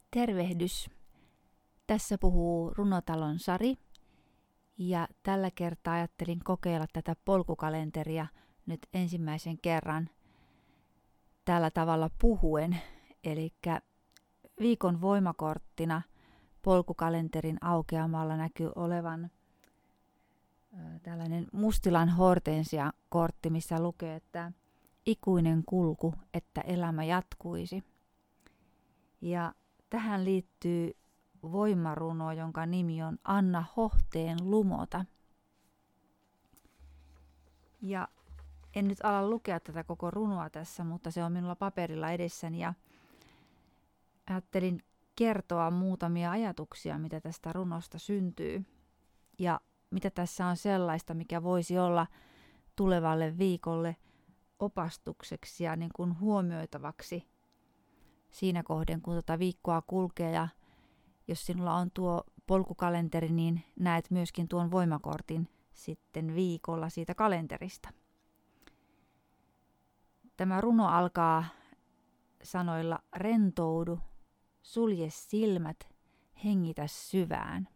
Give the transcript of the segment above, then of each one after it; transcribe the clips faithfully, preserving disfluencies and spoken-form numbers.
Tervehdys! Tässä puhuu Runotalon Sari ja tällä kertaa ajattelin kokeilla tätä polkukalenteria nyt ensimmäisen kerran tällä tavalla puhuen. Eli viikon voimakorttina polkukalenterin aukeamalla näkyy olevan ä, tällainen Mustilan hortensia-kortti, missä lukee, että ikuinen kulku, että elämä jatkuisi. Ja tähän liittyy voimaruno, jonka nimi on Anna Hohteen lumota. Ja en nyt ala lukea tätä koko runoa tässä, mutta se on minulla paperilla edessäni ja ajattelin kertoa muutamia ajatuksia, mitä tästä runosta syntyy ja mitä tässä on sellaista, mikä voisi olla tulevalle viikolle opastukseksi ja niin kuin huomioitavaksi siinä kohden, kun tuota viikkoa kulkee. Ja jos sinulla on tuo polkukalenteri, niin näet myöskin tuon voimakortin sitten viikolla siitä kalenterista. Tämä runo alkaa sanoilla rentoudu, sulje silmät, hengitä syvään.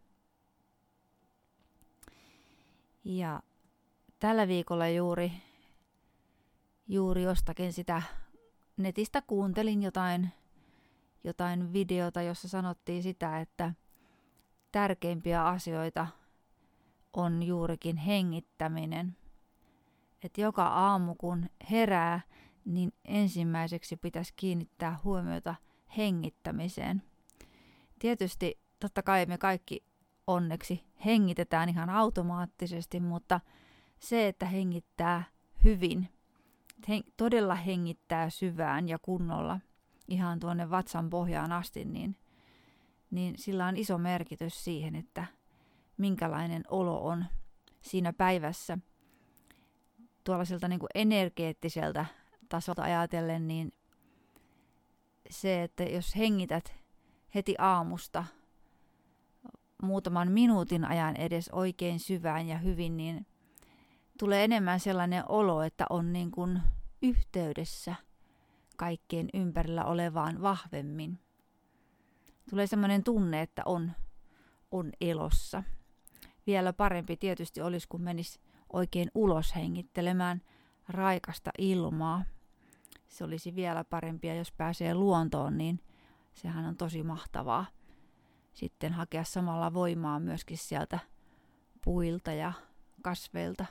Ja tällä viikolla juuri, juuri jostakin sitä netistä kuuntelin jotain, jotain videota, jossa sanottiin sitä, että tärkeimpiä asioita on juurikin hengittäminen. Että joka aamu kun herää, niin ensimmäiseksi pitäisi kiinnittää huomiota hengittämiseen. Tietysti totta kai me kaikki onneksi hengitetään ihan automaattisesti, mutta se, että hengittää hyvin, todella hengittää syvään ja kunnolla ihan tuonne vatsan pohjaan asti, niin, niin sillä on iso merkitys siihen, että minkälainen olo on siinä päivässä. Tuollaiselta niin kuin energeettiseltä tasolta ajatellen, niin se, että jos hengität heti aamusta muutaman minuutin ajan edes oikein syvään ja hyvin, niin tulee enemmän sellainen olo, että on niin kuin yhteydessä kaikkeen ympärillä olevaan vahvemmin. Tulee sellainen tunne, että on, on elossa. Vielä parempi tietysti olisi, kun menisi oikein ulos hengittelemään raikasta ilmaa. Se olisi vielä parempia, jos pääsee luontoon, niin sehän on tosi mahtavaa. Sitten hakea samalla voimaa myöskin sieltä puilta ja kasveilta.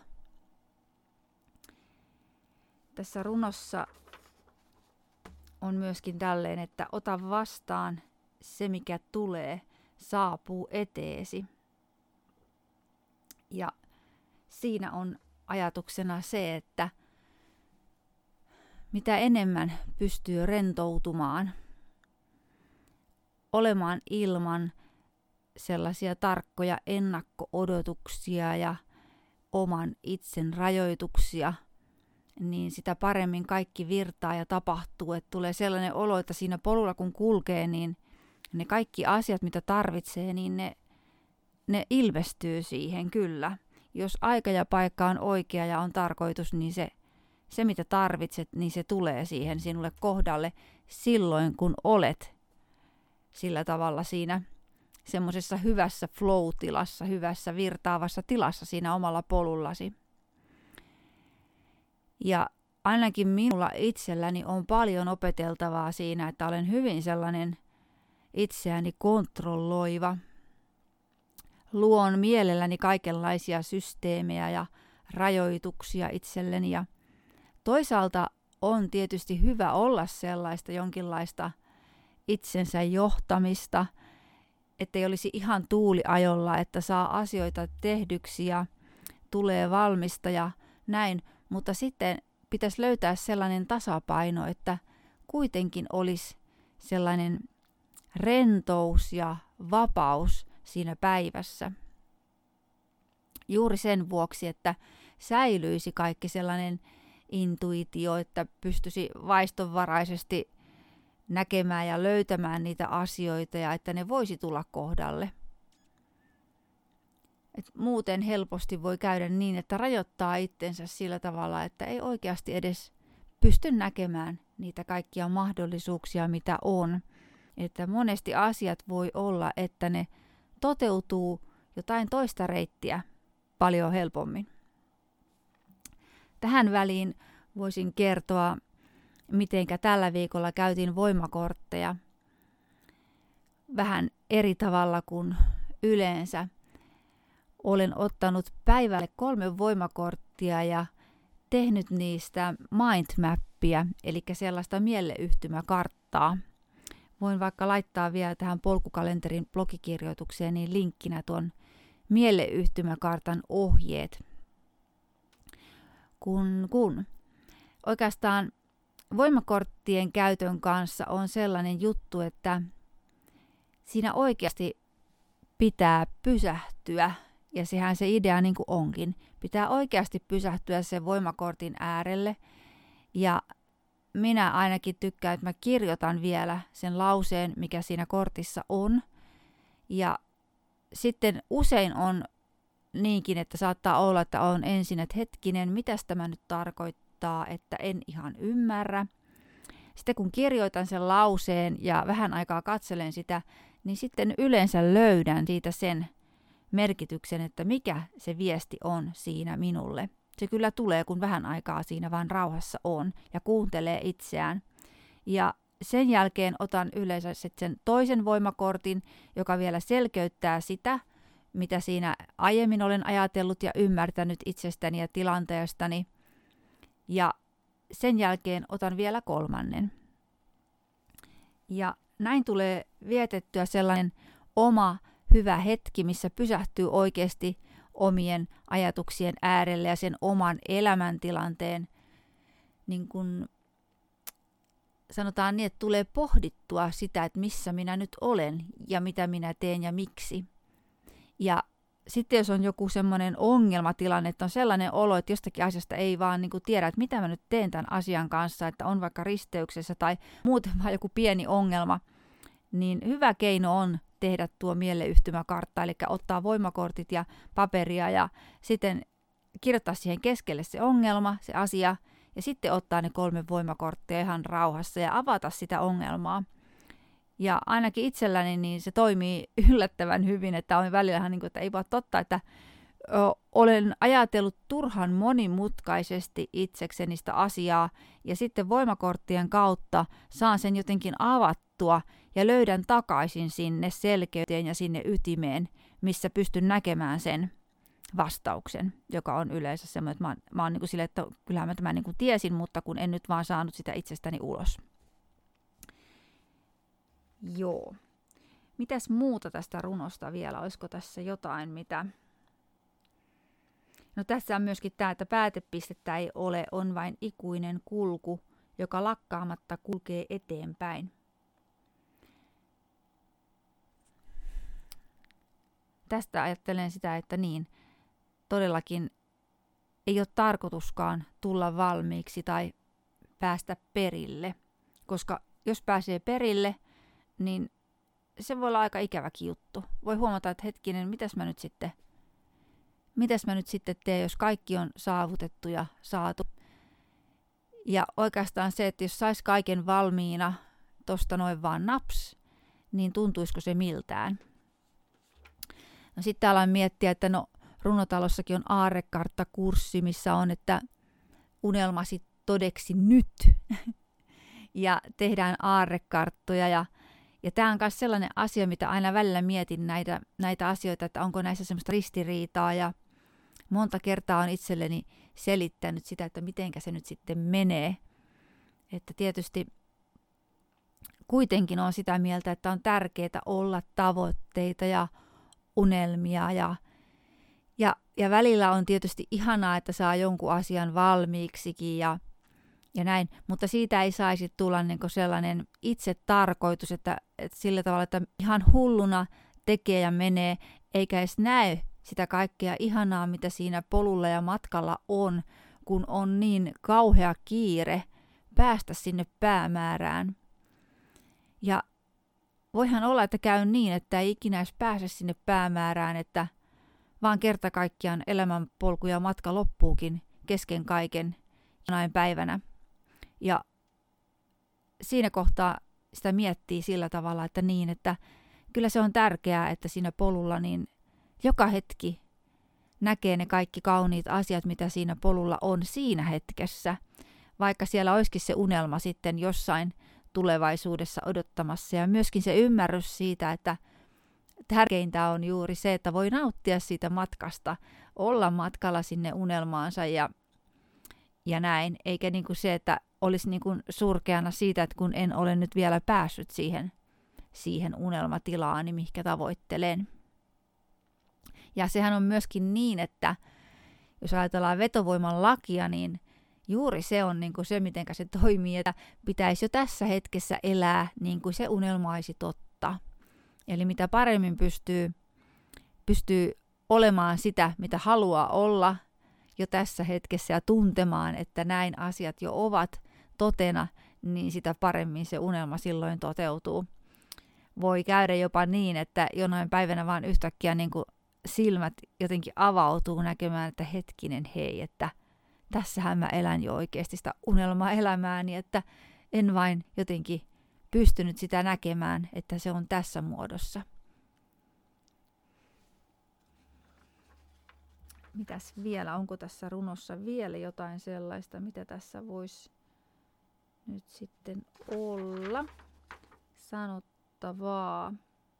Tässä runossa on myöskin tälleen, että ota vastaan se, mikä tulee, saapuu eteesi. Ja siinä on ajatuksena se, että mitä enemmän pystyy rentoutumaan, olemaan ilman sellaisia tarkkoja ennakko-odotuksia ja oman itsen rajoituksia, niin sitä paremmin kaikki virtaa ja tapahtuu. Että tulee sellainen olo, että siinä polulla kun kulkee, niin ne kaikki asiat, mitä tarvitsee, niin ne, ne ilmestyy siihen kyllä. Jos aika ja paikka on oikea ja on tarkoitus, niin se, se mitä tarvitset, niin se tulee siihen sinulle kohdalle silloin, kun olet sillä tavalla siinä semmoisessa hyvässä flow-tilassa, hyvässä virtaavassa tilassa siinä omalla polullasi. Ja ainakin minulla itselläni on paljon opeteltavaa siinä, että olen hyvin sellainen itseäni kontrolloiva. Luon mielelläni kaikenlaisia systeemejä ja rajoituksia itselleni. Ja toisaalta on tietysti hyvä olla sellaista jonkinlaista itsensä johtamista, ettei olisi ihan tuuliajolla, että saa asioita tehdyksi ja tulee valmista ja näin. Mutta sitten pitäisi löytää sellainen tasapaino, että kuitenkin olisi sellainen rentous ja vapaus siinä päivässä. Juuri sen vuoksi, että säilyisi kaikki sellainen intuitio, että pystyisi vaistonvaraisesti näkemään ja löytämään niitä asioita ja että ne voisi tulla kohdalle. Et muuten helposti voi käydä niin, että rajoittaa itsensä sillä tavalla, että ei oikeasti edes pysty näkemään niitä kaikkia mahdollisuuksia, mitä on. Että monesti asiat voi olla, että ne toteutuu jotain toista reittiä paljon helpommin. Tähän väliin voisin kertoa, mitenkä tällä viikolla käytin voimakortteja vähän eri tavalla kuin yleensä. Olen ottanut päivälle kolme voimakorttia ja tehnyt niistä mindmappia, eli sellaista mieleyhtymäkarttaa. Voin vaikka laittaa vielä tähän polkukalenterin blogikirjoitukseen niin linkkinä tuon mieleyhtymäkartan ohjeet. Kun, kun. Oikeastaan voimakorttien käytön kanssa on sellainen juttu, että siinä oikeasti pitää pysähtyä, ja sehän se idea niin kuin onkin. Pitää oikeasti pysähtyä sen voimakortin äärelle, ja minä ainakin tykkään, että mä kirjoitan vielä sen lauseen, mikä siinä kortissa on, ja sitten usein on niinkin, että saattaa olla, että on ensin, että hetkinen, mitäs tämä nyt tarkoittaa, että en ihan ymmärrä. Sitten kun kirjoitan sen lauseen ja vähän aikaa katselen sitä, niin sitten yleensä löydän siitä sen merkityksen, että mikä se viesti on siinä minulle. Se kyllä tulee, kun vähän aikaa siinä vaan rauhassa on ja kuuntelee itseään. Ja sen jälkeen otan yleensä sen toisen voimakortin, joka vielä selkeyttää sitä, mitä siinä aiemmin olen ajatellut ja ymmärtänyt itsestäni ja tilanteestani. Ja sen jälkeen otan vielä kolmannen. Ja näin tulee vietettyä sellainen oma hyvä hetki, missä pysähtyy oikeasti omien ajatuksien äärelle ja sen oman elämäntilanteen, niin kuin sanotaan niin, että tulee pohdittua sitä, että missä minä nyt olen ja mitä minä teen ja miksi. Ja sitten jos on joku semmoinen ongelmatilanne, että on sellainen olo, että jostakin asiasta ei vaan niin kuin tiedä, että mitä mä nyt teen tämän asian kanssa, että on vaikka risteyksessä tai muuten vaan joku pieni ongelma, niin hyvä keino on tehdä tuo mieleyhtymäkartta, eli ottaa voimakortit ja paperia ja sitten kirjoittaa siihen keskelle se ongelma, se asia, ja sitten ottaa ne kolme voimakorttia ihan rauhassa ja avata sitä ongelmaa. Ja ainakin itselläni niin se toimii yllättävän hyvin, että on välillähän, niin kuin, että ei vaan totta, että ö, olen ajatellut turhan monimutkaisesti itsekseni sitä asiaa, ja sitten voimakorttien kautta saan sen jotenkin avattua, ja löydän takaisin sinne selkeyteen ja sinne ytimeen, missä pystyn näkemään sen vastauksen, joka on yleensä semmoinen, että mä oon, mä oon niin kuin sille, että kyllähän mä tämän niin kuin tiesin, mutta kun en nyt vaan saanut sitä itsestäni ulos. Joo. Mitäs muuta tästä runosta vielä? Olisiko tässä jotain, mitä... No tässä on myöskin tämä, että päätepistettä ei ole, on vain ikuinen kulku, joka lakkaamatta kulkee eteenpäin. Tästä ajattelen sitä, että niin, todellakin ei ole tarkoituskaan tulla valmiiksi tai päästä perille, koska jos pääsee perille, niin se voi olla aika ikäväkin juttu. Voi huomata, että hetkinen, mitäs mä nyt sitten, mitäs mä nyt sitten teen, jos kaikki on saavutettu ja saatu. Ja oikeastaan se, että jos sais kaiken valmiina tosta noin vaan naps, niin tuntuisiko se miltään. No sitten aloin miettiä, että no runotalossakin on aarrekarttakurssi, missä on, että unelmasi todeksi nyt. Ja tehdään aarrekarttoja ja Ja tämä on myös sellainen asia, mitä aina välillä mietin näitä, näitä asioita, että onko näissä semmoista ristiriitaa. Ja monta kertaa on itselleni selittänyt sitä, että mitenkä se nyt sitten menee. Että tietysti kuitenkin on sitä mieltä, että on tärkeää olla tavoitteita ja unelmia. Ja, ja, ja välillä on tietysti ihanaa, että saa jonkun asian valmiiksikin ja Ja näin, mutta siitä ei saisi tulla niin kuin sellainen itse tarkoitus, että, että sillä tavalla, että ihan hulluna tekee ja menee, eikä edes näe sitä kaikkea ihanaa, mitä siinä polulla ja matkalla on, kun on niin kauhea kiire päästä sinne päämäärään. Ja voihan olla, että käy niin, että ei ikinä edes pääse sinne päämäärään, että vaan kerta kaikkiaan elämänpolku ja matka loppuukin kesken kaiken jonain päivänä. Ja siinä kohtaa sitä miettii sillä tavalla, että niin, että kyllä se on tärkeää, että siinä polulla niin joka hetki näkee ne kaikki kauniit asiat, mitä siinä polulla on siinä hetkessä, vaikka siellä olisikin se unelma sitten jossain tulevaisuudessa odottamassa. Ja myöskin se ymmärrys siitä, että tärkeintä on juuri se, että voi nauttia siitä matkasta, olla matkalla sinne unelmaansa ja, ja näin, eikä niin kuin se, että olisi niin kuin surkeana siitä, että kun en ole nyt vielä päässyt siihen, siihen unelmatilaan, mihinkä tavoittelen. Ja sehän on myöskin niin, että jos ajatellaan vetovoiman lakia, niin juuri se on niin kuin se, miten se toimii, että pitäisi jo tässä hetkessä elää niin kuin se unelmaisi totta. Eli mitä paremmin pystyy, pystyy olemaan sitä, mitä haluaa olla jo tässä hetkessä ja tuntemaan, että näin asiat jo ovat totena, niin sitä paremmin se unelma silloin toteutuu. Voi käydä jopa niin, että jonain päivänä vaan yhtäkkiä niin kuin silmät jotenkin avautuu näkemään, että hetkinen hei, että tässähän mä elän jo oikeasti sitä unelmaelämääni, että en vain jotenkin pystynyt sitä näkemään, että se on tässä muodossa. Mitäs vielä? Onko tässä runossa vielä jotain sellaista, mitä tässä voisi nyt sitten olla sanottavaa?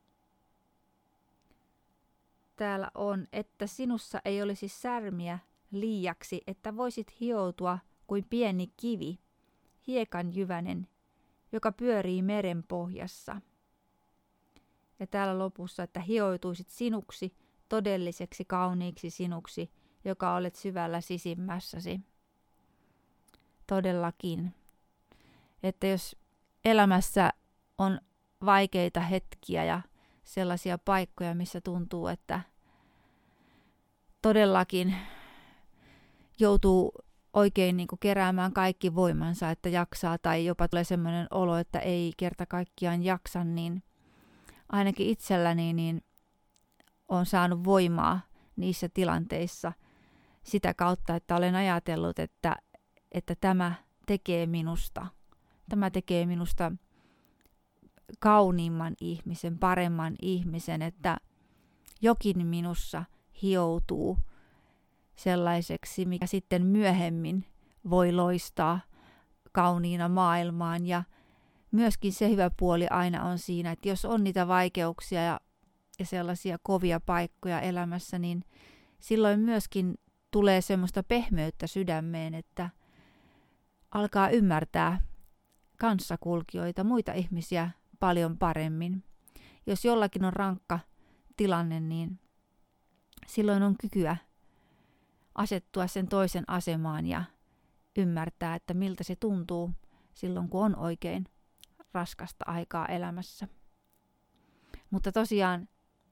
Täällä on, että sinussa ei olisi särmiä liiaksi, että voisit hioutua kuin pieni kivi, hiekanjyvänen, joka pyörii meren pohjassa. Ja täällä lopussa, että hioituisit sinuksi, todelliseksi kauniiksi sinuksi, joka olet syvällä sisimmässäsi. Todellakin. Että jos elämässä on vaikeita hetkiä ja sellaisia paikkoja, missä tuntuu, että todellakin joutuu oikein niin kuin keräämään kaikki voimansa, että jaksaa, tai jopa tulee sellainen olo, että ei kerta kaikkiaan jaksa, niin ainakin itselläni niin olen saanut voimaa niissä tilanteissa sitä kautta, että olen ajatellut, että, että tämä tekee minusta, tämä tekee minusta kauniimman ihmisen, paremman ihmisen, että jokin minussa hioutuu sellaiseksi, mikä sitten myöhemmin voi loistaa kauniina maailmaan. Ja myöskin se hyvä puoli aina on siinä, että jos on niitä vaikeuksia ja, ja sellaisia kovia paikkoja elämässä, niin silloin myöskin tulee semmoista pehmeyttä sydämeen, että alkaa ymmärtää kanssakulkijoita, muita ihmisiä paljon paremmin. Jos jollakin on rankka tilanne, niin silloin on kykyä asettua sen toisen asemaan ja ymmärtää, että miltä se tuntuu silloin, kun on oikein raskasta aikaa elämässä. Mutta tosiaan,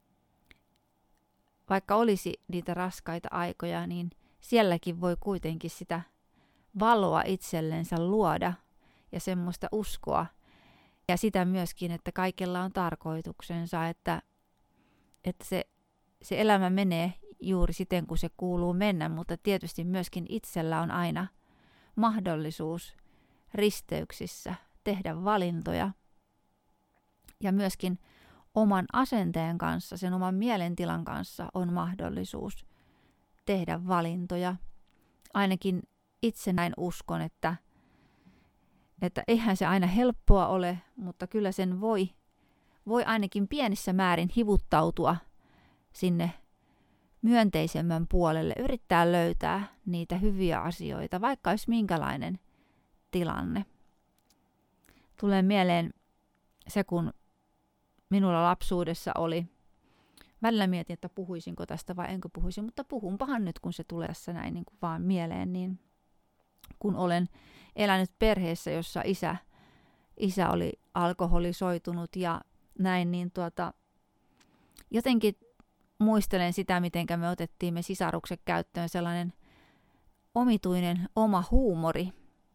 vaikka olisi niitä raskaita aikoja, niin sielläkin voi kuitenkin sitä valoa itsellensä luoda ja semmoista uskoa. Ja sitä myöskin, että kaikella on tarkoituksensa, että, että se, se elämä menee juuri siten, kun se kuuluu mennä, mutta tietysti myöskin itsellä on aina mahdollisuus risteyksissä tehdä valintoja. Ja myöskin oman asenteen kanssa, sen oman mielentilan kanssa on mahdollisuus tehdä valintoja. Ainakin itse näin uskon, että, että eihän se aina helppoa ole, mutta kyllä sen voi, voi ainakin pienissä määrin hivuttautua sinne myönteisemmän puolelle, yrittää löytää niitä hyviä asioita, vaikka olisi minkälainen tilanne. Tulee mieleen se, kun minulla lapsuudessa oli, välillä mietin, että puhuisinko tästä vai enkö puhuisi, mutta puhunpahan nyt, kun se tulee tässä näin niin kuin vaan mieleen, niin kun olen elänyt perheessä, jossa isä, isä oli alkoholisoitunut ja näin, niin tuota, jotenkin muistelen sitä, miten me otettiin me sisarukset käyttöön sellainen omituinen oma huumori,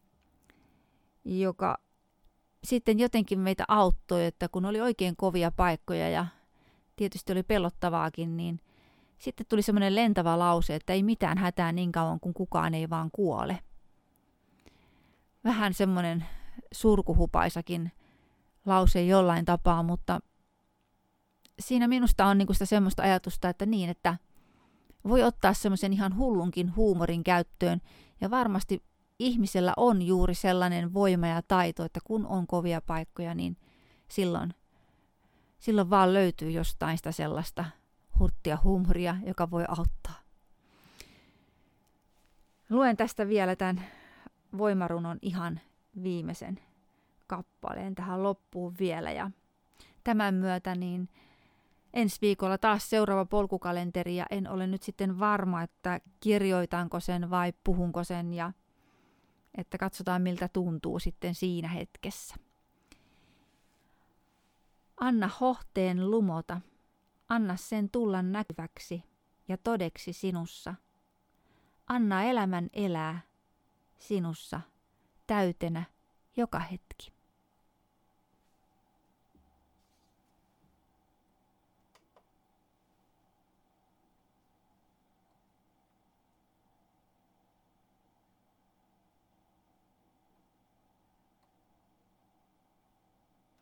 joka sitten jotenkin meitä auttoi, että kun oli oikein kovia paikkoja ja tietysti oli pelottavaakin, niin sitten tuli semmoinen lentävä lause, että ei mitään hätää niin kauan, kun kukaan ei vaan kuole. Vähän semmoinen surkuhupaisakin lause jollain tapaa, mutta siinä minusta on niinku sitä semmoista ajatusta, että niin, että voi ottaa semmoisen ihan hullunkin huumorin käyttöön ja varmasti ihmisellä on juuri sellainen voima ja taito, että kun on kovia paikkoja, niin silloin, silloin vaan löytyy jostain sitä sellaista hurttia huumoria, joka voi auttaa. Luen tästä vielä tämän voimarunon ihan viimeisen kappaleen tähän loppuun vielä. Ja tämän myötä niin ensi viikolla taas seuraava polkukalenteri ja en ole nyt sitten varma, että kirjoitanko sen vai puhunko sen ja että katsotaan miltä tuntuu sitten siinä hetkessä. Anna hohteen lumota, anna sen tulla näkyväksi ja todeksi sinussa. Anna elämän elää sinussa täytenä joka hetki.